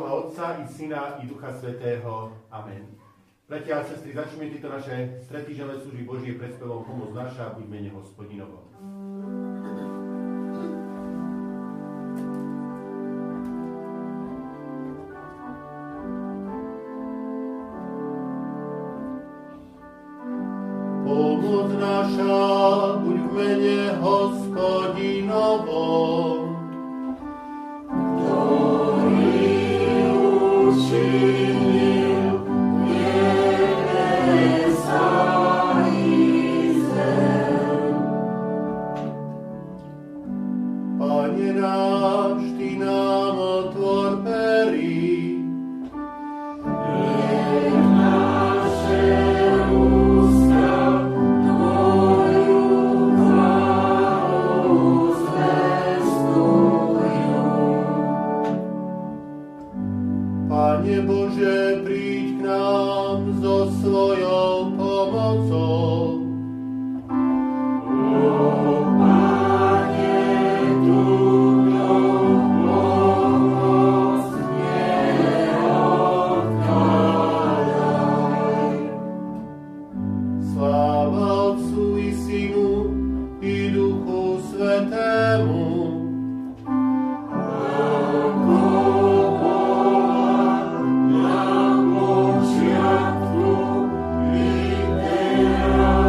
mena Otca i Syna i Ducha Svätého. Amen. Bratia a sestry, začneme tieto naše stretýždňové služby Božie pred spevom Pomoc naša, buď mene Hospodinovo. Pomoc naša, buď v mene Hospodinovom. Pane náš, Ty nám otvor pery, nech naše ústa Tvoju chválu zvestujú. Pane Bože, príď k nám so svojou pomocou. Yeah.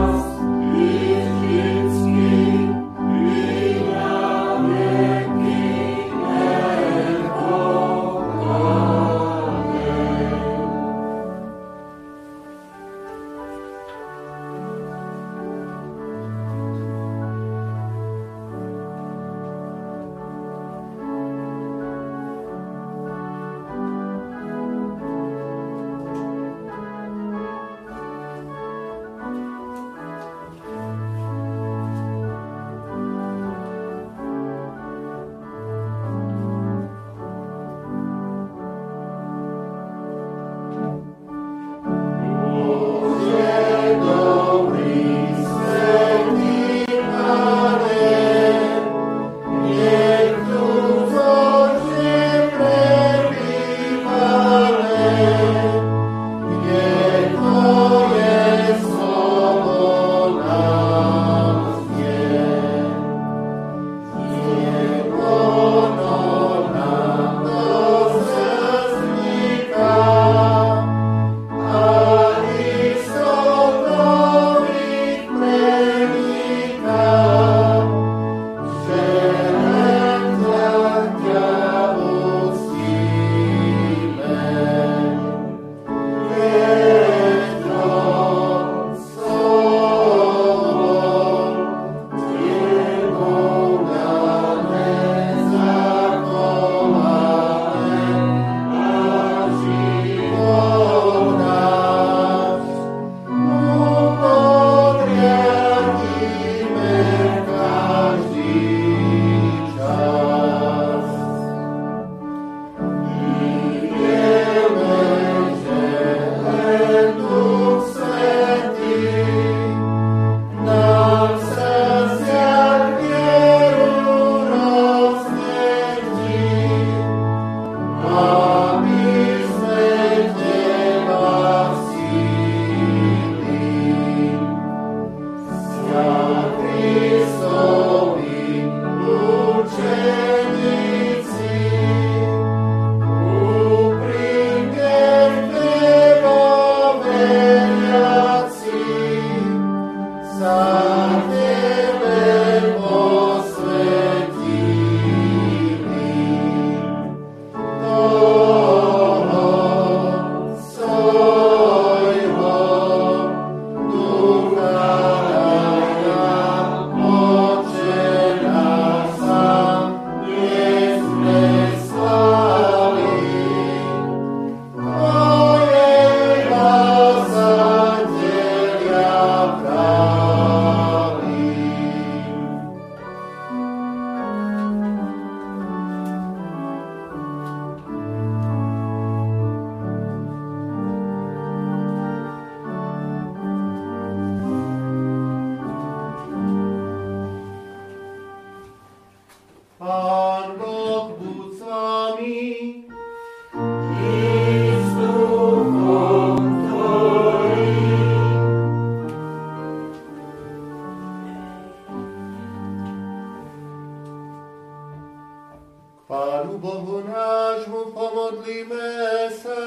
sa.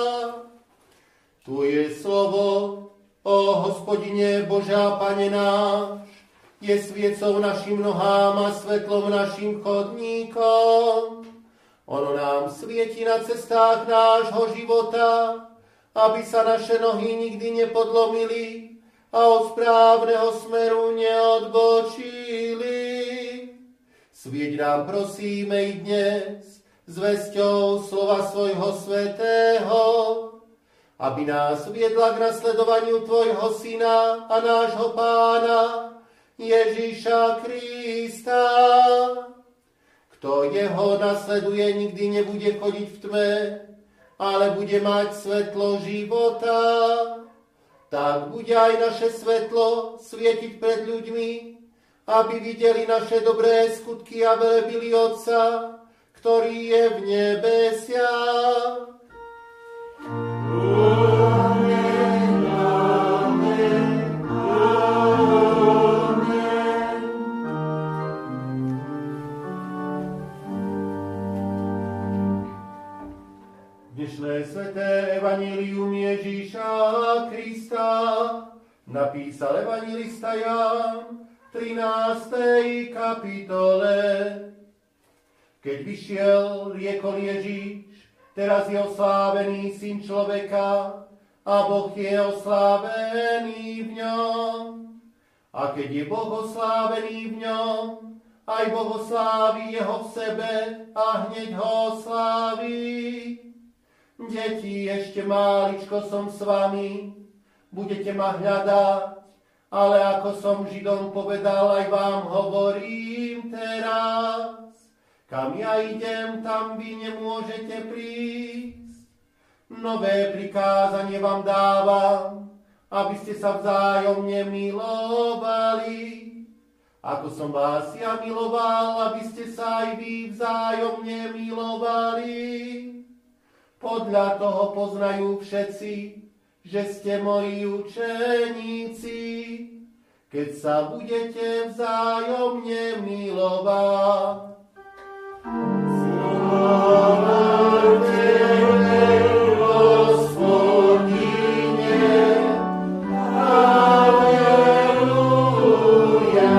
Tu je slovo o Hospodine Božá Pane náš, je sviecou našim nohám a svetlom našim chodníkom. Ono nám svieti na cestách nášho života, aby sa naše nohy nikdy nepodlomili a od správneho smeru neodbočili. Svieť nám prosíme i dnes zvesťou slova svojho svätého, aby nás viedla k nasledovaniu Tvojho Syna a nášho Pána Ježíša Krista. Kto jeho nasleduje, nikdy nebude chodiť v tme, ale bude mať svetlo života. Tak bude aj naše svetlo svietiť pred ľuďmi, aby videli naše dobré skutky a velebili Otca, ktorý je v nebesiach. Dnešné sväté evanjelium Ježíša Krista napísal evanjelista Ján v 13. kapitole. Keď vyšiel, riekol Ježíš: teraz je oslávený Syn človeka a Boh je oslávený v ňom. A keď je Boh oslávený v ňom, aj Boh osláví jeho v sebe a hneď ho osláví. Deti, ešte máličko som s vami, budete ma hľadať, ale ako som Židom povedal, aj vám hovorím teraz. Kam ja idem, tam vy nemôžete prísť. Nové prikázanie vám dávam, aby ste sa vzájomne milovali. Ako som vás ja miloval, aby ste sa aj vy vzájomne milovali. Podľa toho poznajú všetci, že ste moji učeníci, keď sa budete vzájomne milovať. Sláva Tebe, Hospodine, Halleluja.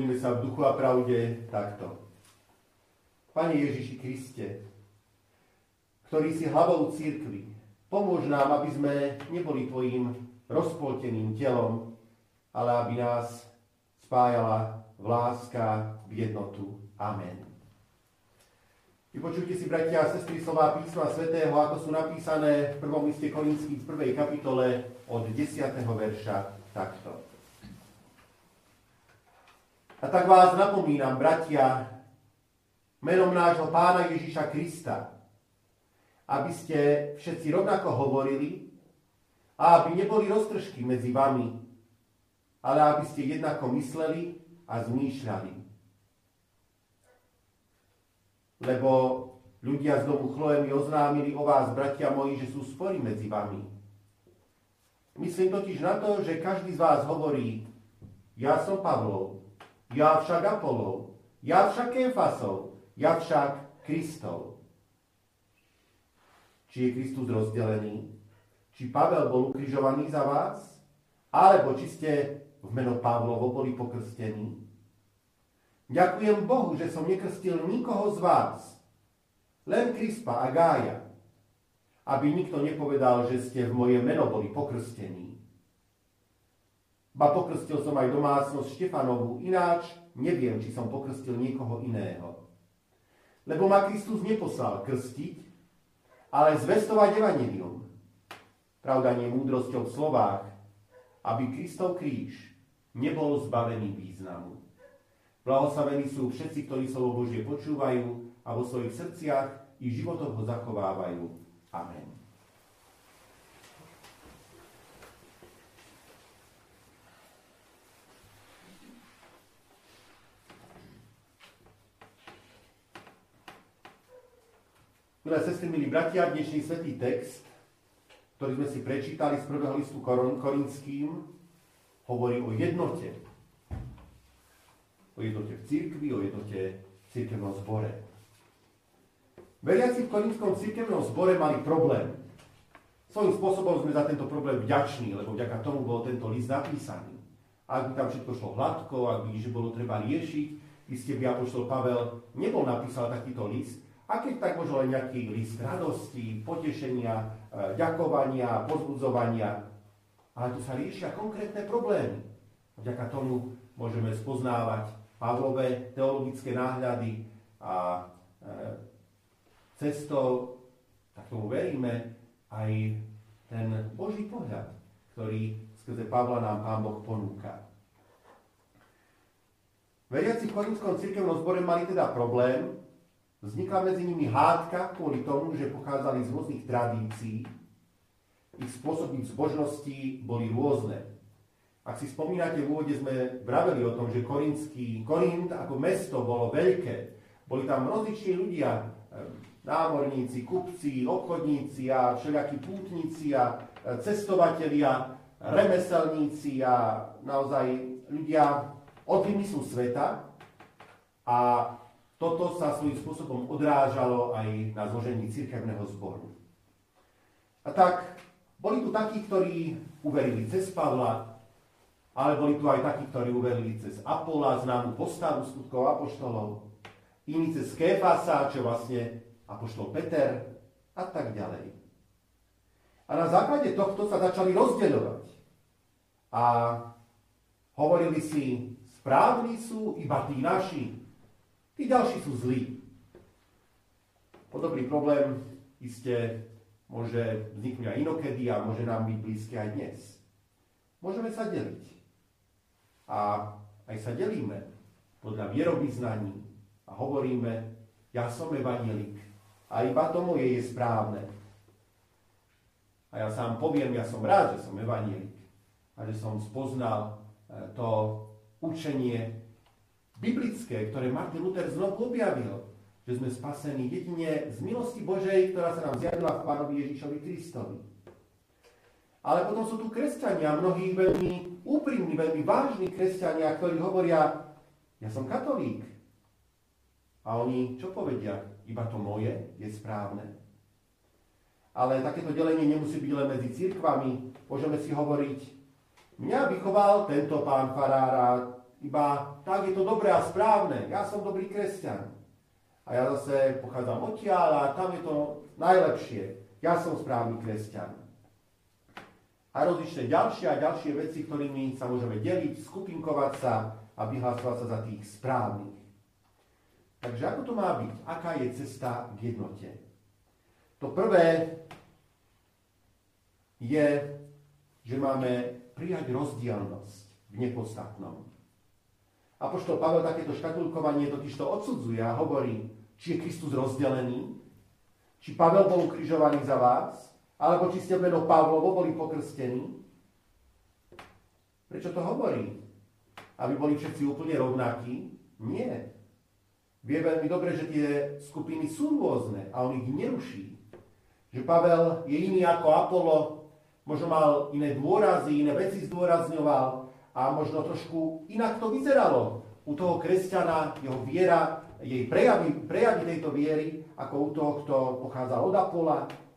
Pomodlíme sa v duchu a pravde takto. Pane Ježiši Kriste, ktorý si hlavou cirkvi, pomôž nám, aby sme neboli tvojim rozpolteným telom, ale aby nás spájala v láska, v jednotu. Amen. Vypočujte si, bratia a sestry, slová písma svätého, ako sú napísané v prvom liste Korinským v 1. kapitole od 10. verša takto. A tak vás napomínam, bratia, menom nášho Pána Ježiša Krista, aby ste všetci rovnako hovorili a aby neboli roztržky medzi vami, ale aby ste jednako mysleli a zmýšľali. Lebo ľudia z domu Chloe mi oznámili o vás, bratia moji, že sú spory medzi vami. Myslím totiž na to, že každý z vás hovorí, ja som Pavlov, ja však Apolov, ja však Kéfasov, ja však Kristov. Či je Kristus rozdelený? Či Pavel bol ukrižovaný za vás? Alebo či ste v meno Pavlovo boli pokrstení? Ďakujem Bohu, že som nekrstil nikoho z vás, len Krispa a Gája, aby nikto nepovedal, že ste v moje meno boli pokrstení. Ba pokrstil som aj domácnosť Štefanovu, ináč neviem, či som pokrstil niekoho iného. Lebo ma Kristus neposlal krstiť, ale zvestovať evanjelium. Pravda nie múdrosťou v slovách, aby Kristov kríž nebol zbavený významu. Blahoslavení sú všetci, ktorí slovo Božie počúvajú a vo svojich srdciach i životoch ho zachovávajú. Amen. Milé sestry, milí bratia, dnešný svätý text, ktorý sme si prečítali z prvého listu Korinským, hovorí o jednote. O jednote v cirkvi, o jednote v cirkevnom zbore. Veriaci v Korintskom cirkevnom zbore mali problém. Svojím spôsobom sme za tento problém vďační, lebo vďaka tomu bol tento list napísaný. Ak by tam všetko šlo hladko, ak by že bolo treba riešiť, iste by apoštol Pavel nebol napísal takýto list, a keď tak možno len nejaký list radosti, potešenia, ďakovania, pozbudzovania. Ale tu sa riešia konkrétne problémy. Vďaka tomu môžeme spoznávať Pavlové teologické náhľady a cestou, tak tomu veríme, aj ten Boží pohľad, ktorý skrze Pavla nám Pán Boh ponúka. Veriaci v Korintskom cirkevnom zbore mali teda problém. Vznikla medzi nimi hádka kvôli tomu, že pochádzali z rôznych tradícií. Ich spôsoby zbožnosti boli rôzne. Ak si spomínate, v úvode sme vraveli o tom, že Korint ako mesto bolo veľké. Boli tam rozliční ľudia, námorníci, kupci, obchodníci a všelijakí pútnici a cestovatelia, remeselníci a naozaj ľudia od vymyslu sveta. A toto sa svojím spôsobom odrážalo aj na zložení cirkevného zboru. A tak boli tu takí, ktorí uverili cez Pavla, ale boli tu aj takí, ktorí uverili cez Apola, známu postavu skutkov apoštolov, iní cez Kéfasa, čo vlastne apoštol Peter a tak ďalej. A na základe tohto sa začali rozdeľovať. A hovorili si, správni sú iba tí naši, tí ďalší sú zlí. Podobný problém iste môže vzniknúť aj inokedy a môže nám byť blízky aj dnes. Môžeme sa deliť. A aj sa delíme podľa vierovyznaní a hovoríme, ja som evanjelik a iba to moje je správne. A ja sám poviem, ja som rád, že som evanjelik a že som spoznal to učenie biblické, ktoré Martin Luther znovu objavil, že sme spasení jedine z milosti Božej, ktorá sa nám zjavila v Pánovi Ježišovi Kristovi. Ale potom sú tu kresťania, mnohí veľmi úprimní, veľmi vážni kresťania, ktorí hovoria, ja som katolík. A oni čo povedia? Iba to moje je správne. Ale takéto delenie nemusí byť len medzi cirkvami. Môžeme si hovoriť, mňa vychoval tento pán farára, iba tak je to dobré a správne, ja som dobrý kresťan. A ja zase pochádzam odtiaľ a tam je to najlepšie, ja som správny kresťan. A rozličné ďalšie a ďalšie veci, ktorými sa môžeme deliť, skupinkovať sa a vyhlasovať sa za tých správnych. Takže ako to má byť? Aká je cesta k jednote? To prvé je, že máme prijať rozdielnosť v nepodstatnom. Apoštol Pavel takéto škatulkovanie totižto odsudzuje a hovorí, či je Kristus rozdelený, či Pavel bol ukrižovaný za vás, alebo či ste v meno Pavlovo boli pokrstení. Prečo to hovorí? Aby boli všetci úplne rovnakí? Nie. Vie veľmi dobre, že tie skupiny sú rôzne a on ich neruší. Že Pavel je iný ako Apollo, možno mal iné dôrazy, iné veci zdôrazňoval a možno trošku inak to vyzeralo u toho kresťana, jeho viera, jej prejavy tejto viery, ako u toho, kto pochádzal od Apolla.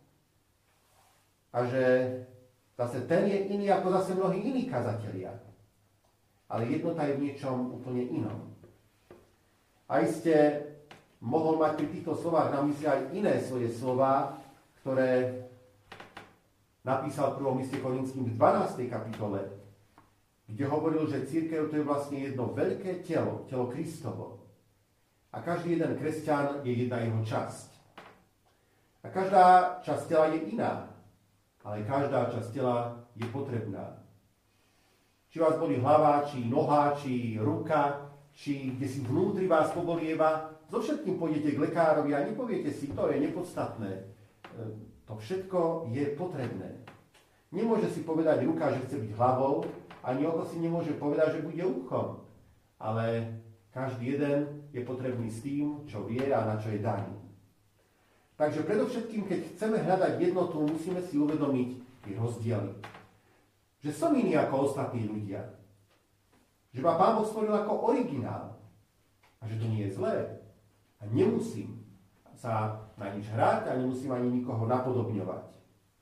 A že zase ten je iný ako zase mnohí iní kazatelia. Ale jednota je v niečom úplne inom. A iste mohol mať pri týchto slovách na mysli aj iné svoje slová, ktoré napísal v 1. liste Korinským v 12. kapitole, kde hovoril, že cirkev to je vlastne jedno veľké telo, telo Kristovo. A každý jeden kresťan je jedna jeho časť. A každá časť tela je iná, ale každá časť tela je potrebná. Či vás boli hlava, či noha, či ruka, či kde si vnútri vás pobolieva, so všetkým pôjdete k lekárovi a nepoviete si, to je nepodstatné. To všetko je potrebné. Nemôže si povedať ruka, že chce byť hlavou, ani oko si nemôže povedať, že bude uchom. Ale každý jeden je potrebný s tým, čo vie a na čo je daný. Takže predovšetkým, keď chceme hľadať jednotu, musíme si uvedomiť tie rozdiely. Že som iný ako ostatní ľudia. Že ma Pán Boh stvoril ako originál. A že to nie je zlé. A nemusím sa na nič hrať a nemusím ani nikoho napodobňovať.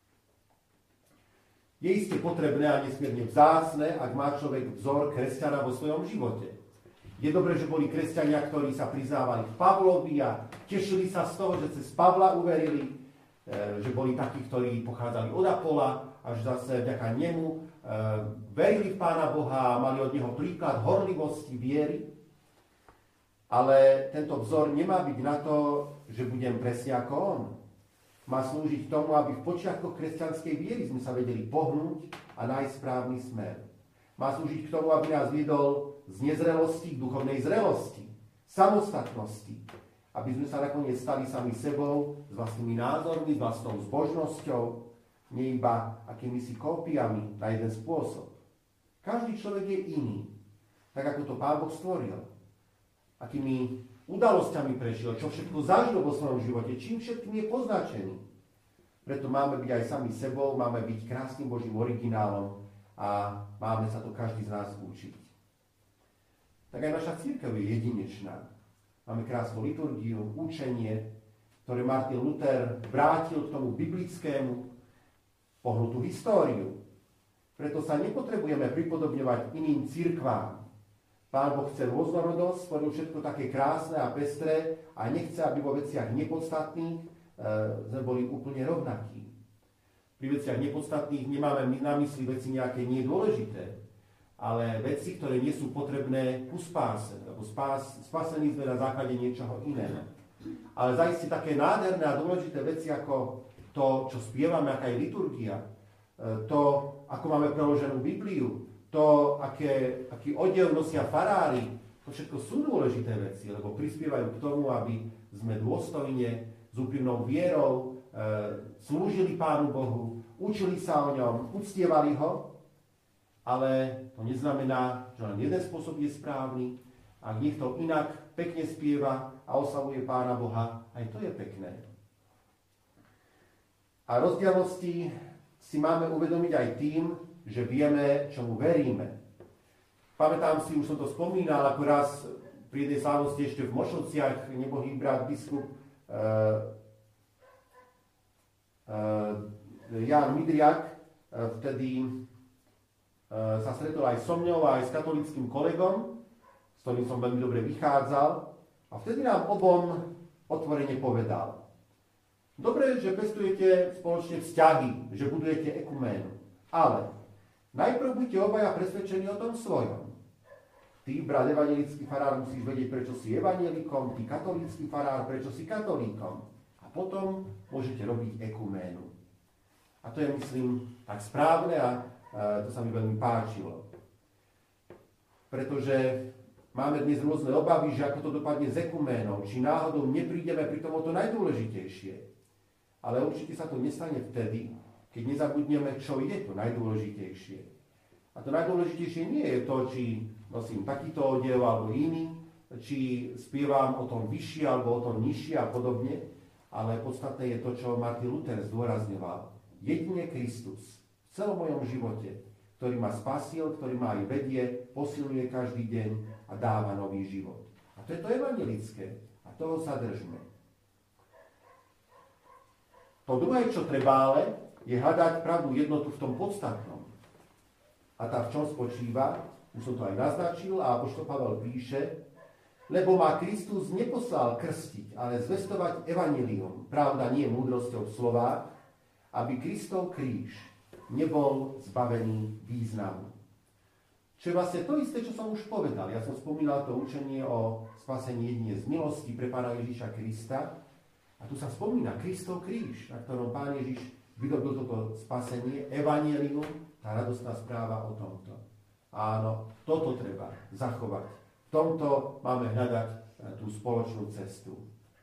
Je iste potrebné a nesmierne vzácne, ak má človek vzor kresťana vo svojom živote. Je dobré, že boli kresťania, ktorí sa priznávali k Pavlovi a tešili sa z toho, že cez Pavla uverili, že boli takí, ktorí pochádzali od Apolla a že zase vďaka nemu verili v Pána Boha a mali od neho príklad horlivosti, viery. Ale tento vzor nemá byť na to, že budem presne ako on. Má slúžiť tomu, aby v počiatkoch kresťanskej viery sme sa vedeli pohnúť a nájsť správny smer. Má slúžiť k tomu, aby nás viedol z nezrelosti k duchovnej zrelosti, samostatnosti, aby sme sa nakoniec stali sami sebou, s vlastnými názormi, s vlastnou zbožnosťou, nie iba akýmisi kópiami na jeden spôsob. Každý človek je iný, tak ako to Pán Boh stvoril. Akými udalosťami prešiel, čo všetko zažil vo svojom živote, čím všetkým je poznačený. Preto máme byť aj sami sebou, máme byť krásnym Božím originálom a máme sa to každý z nás učiť. Tak aj naša cirkev je jedinečná. Máme krásnu liturgiu, učenie, ktoré Martin Luther vrátil k tomu biblickému, pohnutú históriu. Preto sa nepotrebujeme pripodobňovať iným cirkvám. Pán Boh chce rôznorodosť, stvoril všetko také krásne a pestré a nechce, aby vo veciach nepodstatných sme boli úplne rovnakí. Pri veciach nepodstatných nemáme na mysli veci nejaké nedôležité, ale veci, ktoré nie sú potrebné ku spáse, lebo spasení sme na základe niečoho iného. Ale zaiste také nádherné a dôležité veci ako to, čo spievame, aká je liturgia, to, ako máme preloženú Bibliu, to, aký odev nosia farári, to všetko sú dôležité veci, lebo prispievajú k tomu, aby sme dôstojne, s úprimnou vierou slúžili Pánu Bohu, učili sa o ňom, uctievali ho, ale to neznamená, že len jeden spôsob je správny. Ak niekto inak pekne spieva a oslavuje Pána Boha, aj to je pekné. A rozdielnosti si máme uvedomiť aj tým, že vieme, čomu veríme. Pamätám si, už som to spomínal, ako raz pri jednej slávnosti ešte v Mošovciach nebohý brat biskup Ján Midriak vtedy sa stretol aj so mňou, aj s katolíckym kolegom ktorým som veľmi dobre vychádzal, a vtedy nám obom otvorene povedal: dobre, že pestujete spoločne vzťahy, že budujete ekuménu, ale najprv buďte obaja presvedčení o tom svojom. Ty, brat evanjelický farár, musíš vedieť, prečo si evanjelikom, ty, katolícky farár, prečo si katolíkom. A potom môžete robiť ekuménu. A to je, myslím, tak správne a to sa mi veľmi páčilo. Pretože máme dnes rôzne obavy, že ako to dopadne s ekuménou, či náhodou neprídeme pri tomu to najdôležitejšie. Ale určite sa to nestane vtedy, keď nezabudneme, čo je to najdôležitejšie. A to najdôležitejšie nie je to, či nosím takýto odev alebo iný, či spievam o tom vyššie alebo o tom nižšie a podobne, ale podstatné je to, čo Martin Luther zdôrazňoval. Jedine Kristus v celom mojom živote, ktorý ma spasil, ktorý ma aj vedie, posilňuje každý deň a dáva nový život. A to je to evanjelické. A toho sa držme. To druhé, čo treba ale, je hľadať pravdu jednotu v tom podstatnom. A tá v čom spočíva, už som to aj naznačil, a apoštol Pavel píše: lebo ma Kristus neposlal krstiť, ale zvestovať evanjelium, pravda nie múdrosťou v slovách, aby Kristov kríž nebol zbavený významu. Čo je vlastne to isté, čo som už povedal. Ja som spomínal to učenie o spasení jedine z milosti pre Pána Ježiša Krista. A tu sa spomína Kristov kríž, na ktorom Pán Ježiš vydobil toto spasenie, evanjelium, tá radostná správa o tomto. Áno, toto treba zachovať. V tomto máme hľadať tú spoločnú cestu.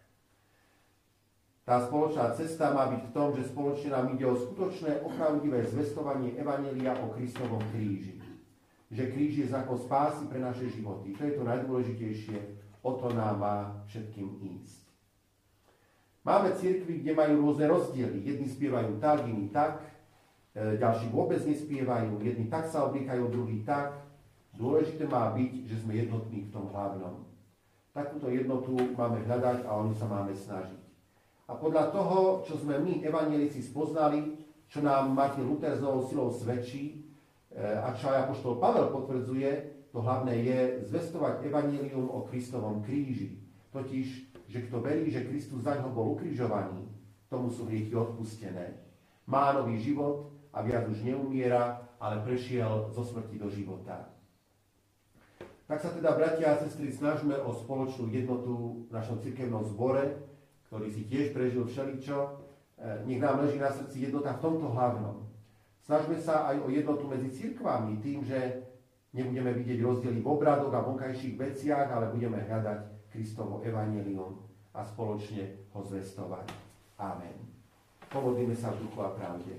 Tá spoločná cesta má byť v tom, že spoločne nám ide o skutočné, opravdivé zvestovanie evanjelia o Kristovom kríži. Že kríž je znakom spásy pre naše životy. To je to najdôležitejšie, o to nám má všetkým ísť. Máme cirkvi, kde majú rôzne rozdiely. Jedni spievajú tak, iní tak, ďalší vôbec nespievajú, jedni tak sa obliekajú, druhí tak. Dôležité má byť, že sme jednotní v tom hlavnom. Takúto jednotu máme hľadať a o ňu sa máme snažiť. A podľa toho, čo sme my, evanjelici, spoznali, čo nám Martin Luther s novou silou svedčí, a čo aj apoštol Pavel potvrdzuje, to hlavné je zvestovať evanjelium o Kristovom kríži. Totiž, že kto verí, že Kristus zaňho bol ukrižovaný, tomu sú hriechy odpustené. Má nový život a viac už neumiera, ale prešiel zo smrti do života. Tak sa teda, bratia a sestry, snažme o spoločnú jednotu v našom cirkevnom zbore, ktorý si tiež prežil všeličo. Nech nám leží na srdci jednota v tomto hlavnom. Snažme sa aj o jednotu medzi cirkvami tým, že nebudeme vidieť rozdiely v obradoch a vonkajších veciach, ale budeme hľadať Kristovo evanjelium a spoločne ho zvestovať. Amen. Pomodlíme sa v duchu a pravde.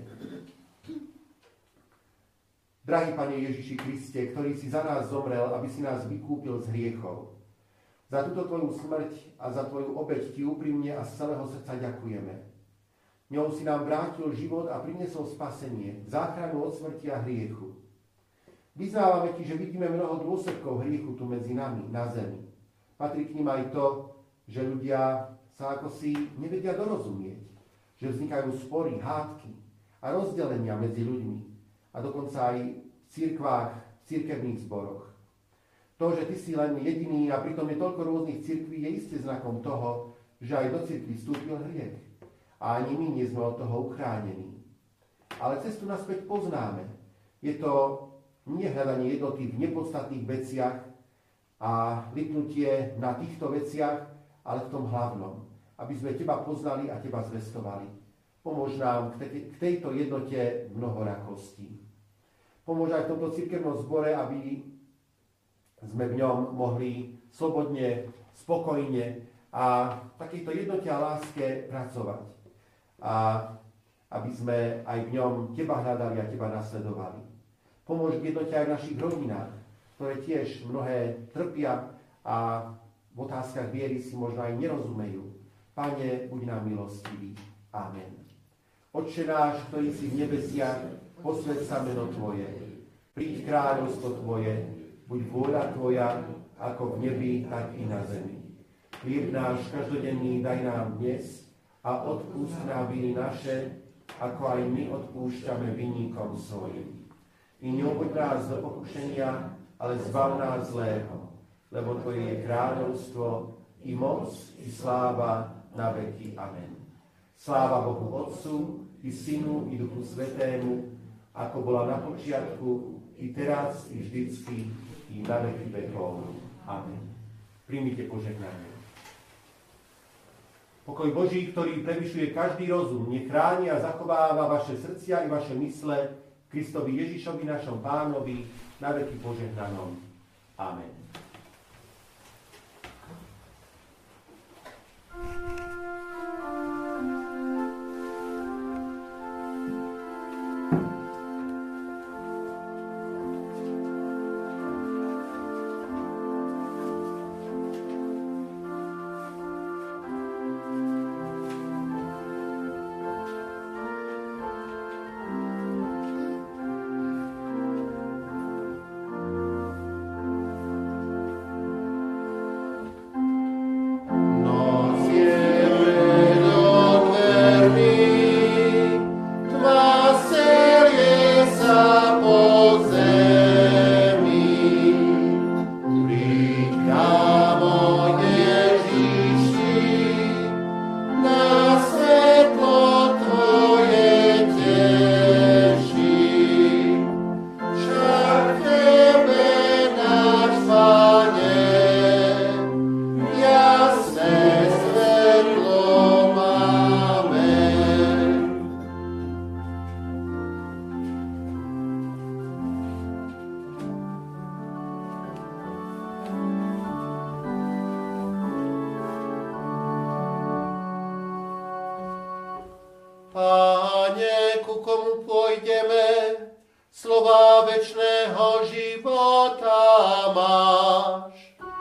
Drahý Pane Ježiši Kriste, ktorý si za nás zomrel, aby si nás vykúpil z hriechov. Za túto Tvoju smrť a za Tvoju obeť Ti úprimne a z celého srdca ďakujeme. Ňou si nám vrátil život a priniesol spasenie, záchranu od smrti a hriechu. Vyznávame Ti, že vidíme mnoho dôsledkov hriechu tu medzi nami, na zemi. Patrí k nim aj to, že ľudia sa ako si nevedia dorozumieť, že vznikajú spory, hádky a rozdelenia medzi ľuďmi a dokonca aj v cirkvách, v cirkevných zboroch. To, že Ty si len jediný a pritom je toľko rôznych cirkví, je isté znakom toho, že aj do cirkvi vstúpil hriech. A ani my nie sme od toho uchránení. Ale cestu naspäť poznáme. Je to nie hľadanie jednoty v nepodstatných veciach a lipnutie na týchto veciach, ale v tom hlavnom. Aby sme Teba poznali a Teba zvestovali. Pomôž nám k tejto jednote mnohorakostí. Pomôž aj v tomto cirkevnom zbore, aby sme v ňom mohli slobodne, spokojne a v takejto jednote a láske pracovať. A aby sme aj v ňom Teba hľadali a Teba nasledovali. Pomôž k jednote aj v našich rodinách, ktoré tiež mnohé trpia a v otázkach viery si možno aj nerozumejú. Pane, buď nám milostivý. Amen. Otče náš, ktorý si v nebesiach, posväť sa meno Tvoje. Príď kráľovstvo Tvoje, buď vôľa Tvoja, ako v nebi, tak i na zemi. Chlieb náš každodenný daj nám dnes a odpúšť nám viny naše, ako aj my odpúšťame vinníkom svojim. I neuvoď nás do pokušenia, ale zbav nás zlého. lebo Tvoje je kráľovstvo, i moc, i sláva na veky. Amen. Sláva Bohu Otcu, i Synu, i Duchu Svätému, ako bola na počiatku, i teraz, i vždycky, i na veky vekov. Amen. Príjmite požehnanie. Pokoj Boží, ktorý prevyšuje každý rozum, nech chráni a zachováva vaše srdcia i vaše mysle Kristovi Ježišovi, našom Pánovi, na veky požehnanom. Amen. Páne, ku komu pôjdeme, slova večného života máš.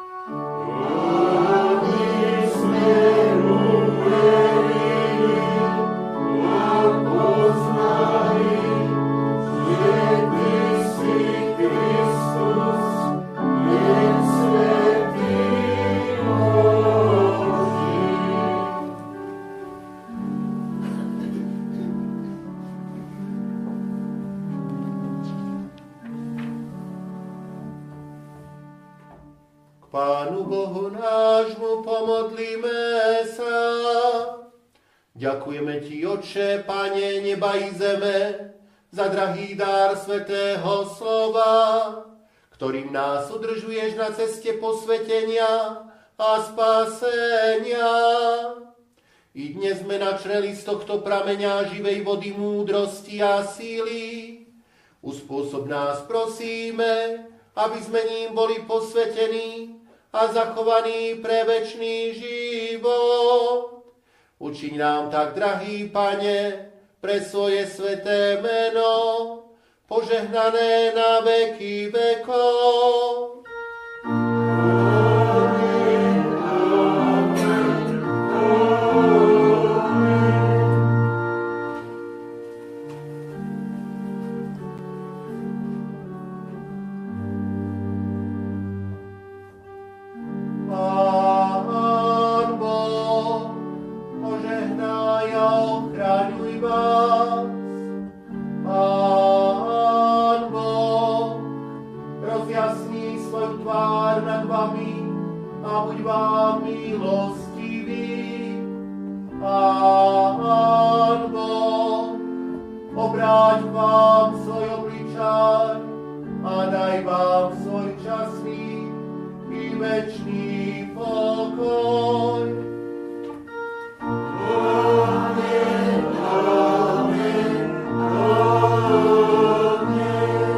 Pánu Bohu nášmu pomodlíme sa. Ďakujeme Ti, Otče, Pane neba i zeme, za drahý dar svätého slova, ktorým nás udržuješ na ceste posvetenia a spásenia. I dnes sme načreli z tohto prameňa živej vody múdrosti a síly. Uspôsob nás, prosíme, aby sme ním boli posvetení a zachovaní pre večný život. Učiň nám tak, drahý Pane, pre svoje sväté meno, požehnané na veky vekov. Obráť vám svoj obličaj a daj vám svoj časný i večný pokoj. Amen, amen, amen.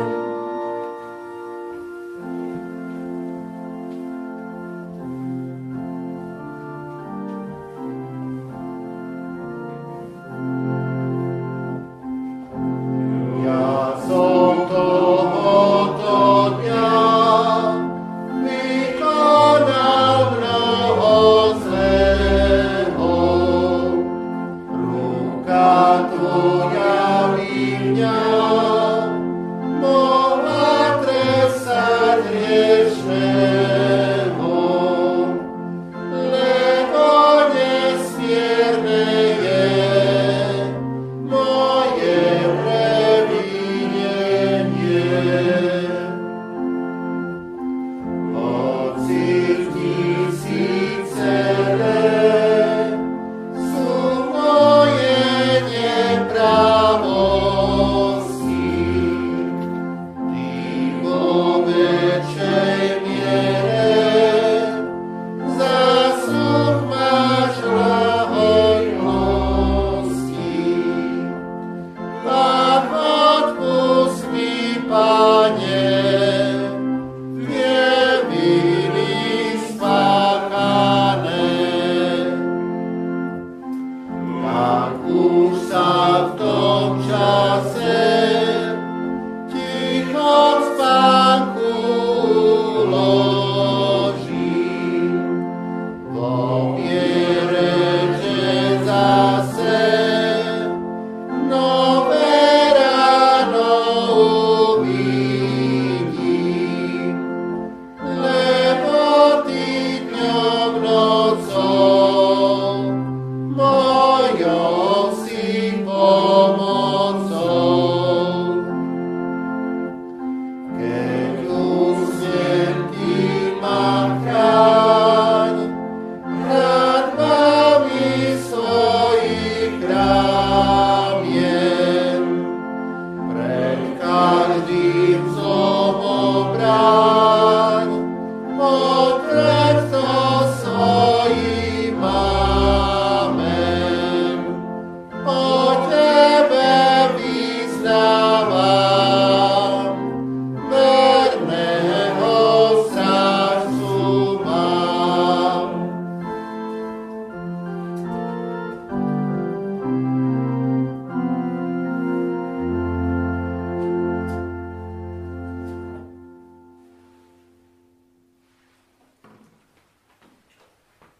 Tohoto dňa vykoná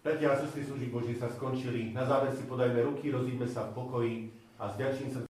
Bratia a sestry, služby Božie sa skončili. Na záver si podajme ruky, rozíďme sa v pokoji a s vďačným srdcom